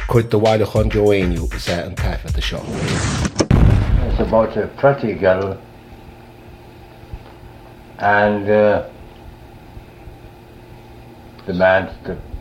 Could the wild chun Joanne you say and taff at the show? It's about a pretty girl and the man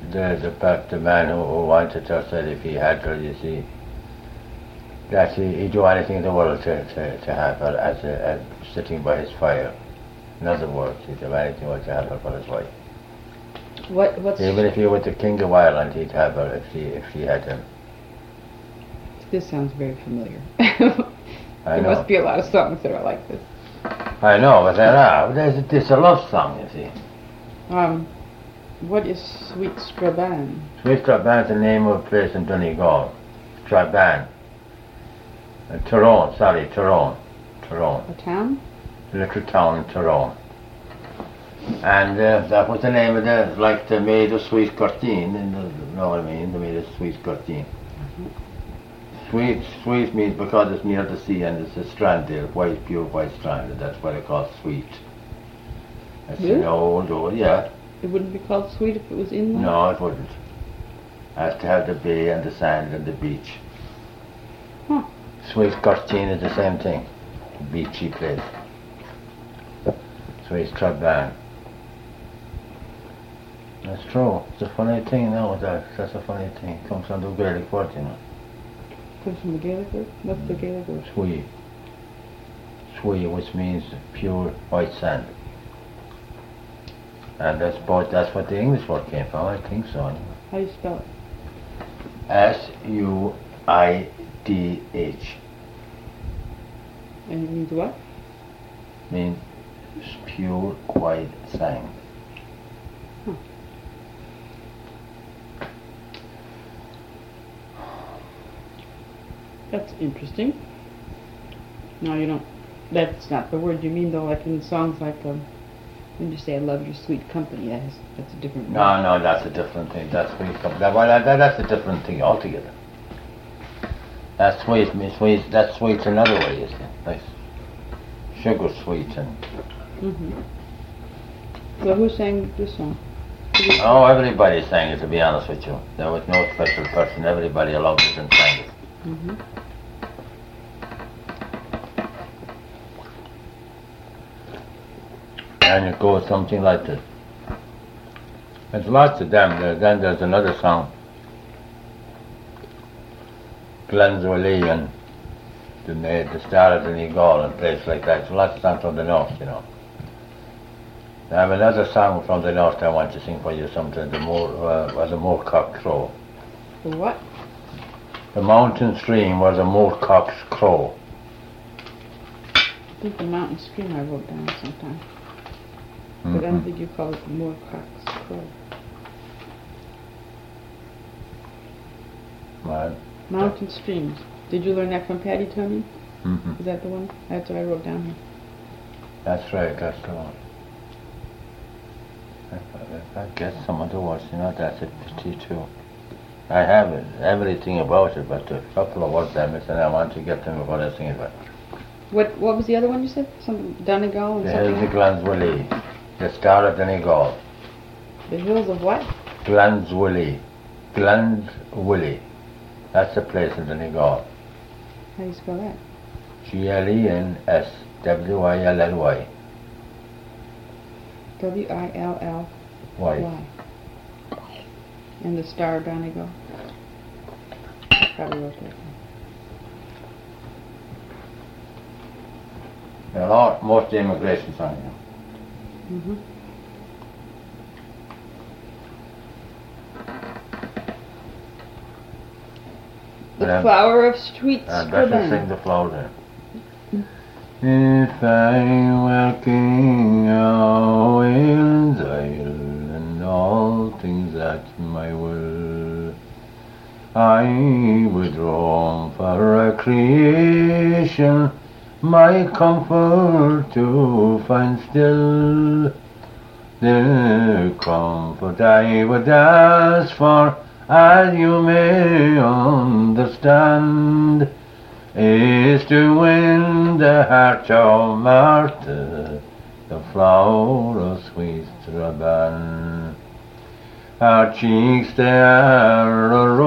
who wanted her said if he had her, you see, that he'd do anything in the world to have her as sitting by his fire. In other words, he'd do anything to have her for his wife. What's Even if he were the king of Ireland, he'd have her if she had him. This sounds very familiar. I There know. must be a lot of songs that are like this. I know, but there are. There's a love song, you see. What is Sweet Strabane? Sweet Straban's the name of a place in Donegal. Strabane. Tyrone. Tyrone. A town? A little town in Tyrone. And that was the name of the Maid of Sweet Corteen, you know what I mean, the Maid of Sweet Corteen. Sweet means because it's near the sea and it's a strand there, pure white strand, and that's why they call it sweet. It's Really? an old, yeah. It wouldn't be called sweet if it was inland? No, it wouldn't. It has to have the bay and the sand and the beach. Huh. Sweet Corteen is the same thing, beachy place. Sweet Strabane. That's true. It's a funny thing now. That's a funny thing. It comes from the Gaelic word, you know. Comes from the Gaelic word? What's the Gaelic word? Swee. Swee, which means pure white sand. And that's what the English word came from. I think so. How do you spell it? Suidh. And it means what? Means pure white sand. That's interesting. No, you don't. That's not the word you mean, though. Like in songs, like when you say "I love your sweet company," that's a different. word. No, that's a different thing. That's sweet. That's a different thing altogether. That's sweet. Sweet. That's sweet another way, isn't it? Like sugar sweet and. Mm-hmm. So who sang this song? Oh, everybody sang it. To be honest with you, there was no special person. Everybody loved it and sang it. Mm-hmm. And it goes something like this. There's lots of them. Then there's another song, Glenswilly and the Star of Donegal and place like that. There's lots of songs from the north, you know. I have another song from the north I want to sing for you sometime, the Moorcock Crow. The what? The mountain stream was a moorcock's crow. I think the mountain stream I wrote down sometime. But I don't think you call it the Moorcock's Crow. Right. Mountain streams. Did you learn that from Paddy Tony? Mm-hmm. Is that the one? That's what I wrote down here. That's right, that's the one. I get some of the words, you know, that's a pity too. I have everything about it, but a couple of words I missed and I want to get them before I sing it. But What was the other one you said? Some Donegal and the something Hills of else? Glenswilly, the Star of Donegal. The hills of what? Glenswilly. Glenswilly. That's the place in Donegal. How do you spell that? Glenswilly. W-I-L-L-Y. And the Star of Donegal. I probably wrote that down. There are most immigration songs. Mm-hmm. The flower of sweet And that's to sing Strabane. the flower there. If I were king of Wales, Isle, and all things at my will, I would roam for recreation, my comfort to find still. The comfort I would ask for, as you may understand, is to win the heart of Martha, the flower of sweet Strabane. Her cheeks they are a rose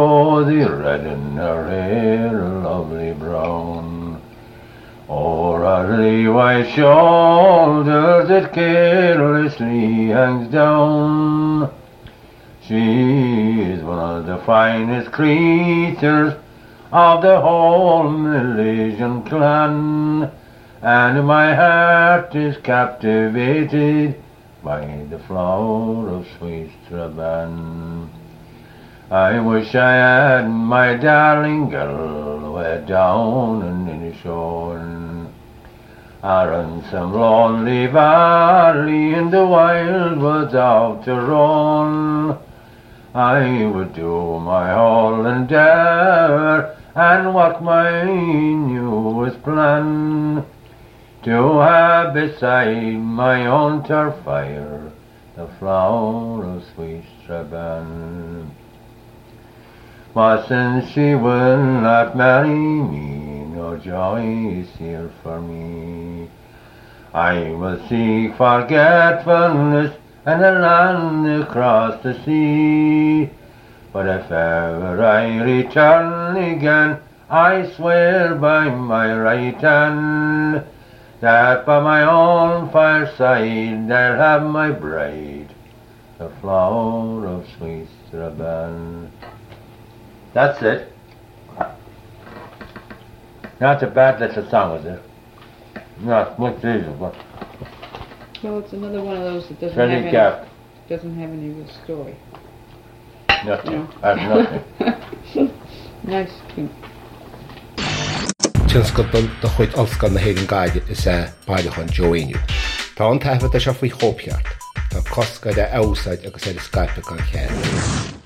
rosy red and her hair a lovely brown. O'er her lee-white shoulders it carelessly hangs down. She is one of the finest creatures of the whole Milesian clan, and my heart is captivated by the flower of sweet Strabane. I wish I had my darling girl way down in Inishowen, or in some lonely valley in the wild woods of Tyrone. I would do my whole endeavour and what my newest plan, to have beside my own turf fire the flower of sweet Strabane. But since she will not marry me, no joy is here for me. I will seek forgetfulness in a land across the sea. But if ever I return again, I swear by my right hand that by my own fireside I'll have my bride, the flower of sweet Strabane. That's it. Not a bad little song, is it? Not much easier, but Well, it's another one of those that doesn't Freddie Gap. have any real story. Nothing. No. That's nothing. Nice, cute. Tinscodal do chuid olscan na héigen gaide is bailachán Joanniu. Tá an taifead a seo faoi chópeart. Tá cosca de ousaid agus é Skype gan chéir.